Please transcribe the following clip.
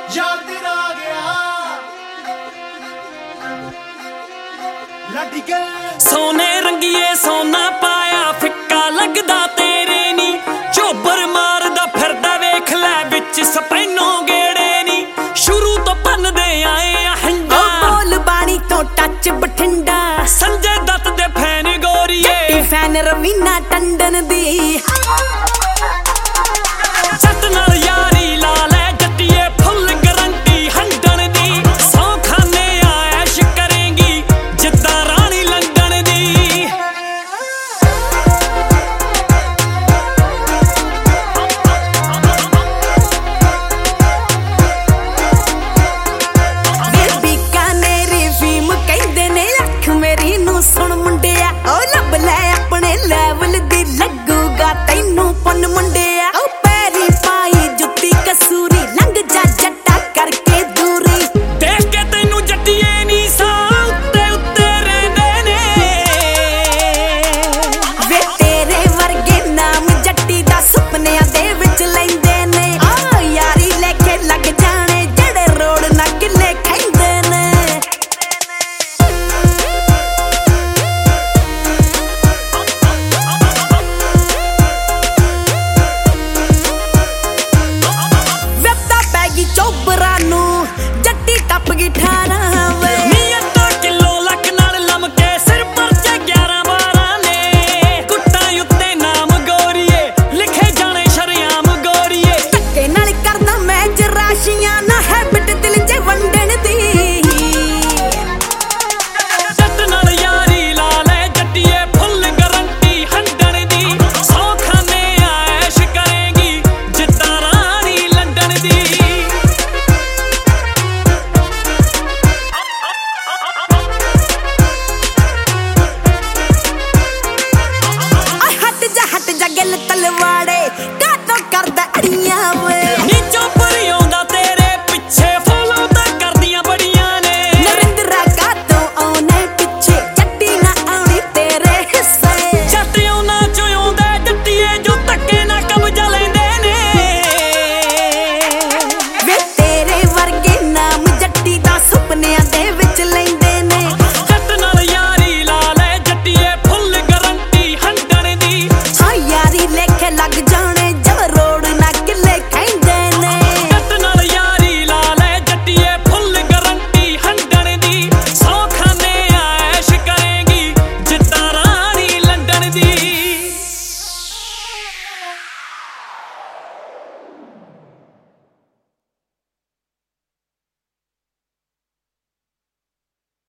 यार तेरा आ गया लट के सोने रंगीए सोना पाया फिक्का लगदा तेरे नी चोबर मारदा फिरदा वेख लै विच स्पैनो गेड़े नी शुरू तो भन्नदे आए आ हंडा बोल बाणी तो टच बठिंडा संजय दत्त दे फैन गोरीए फैन रवीना टंडन दी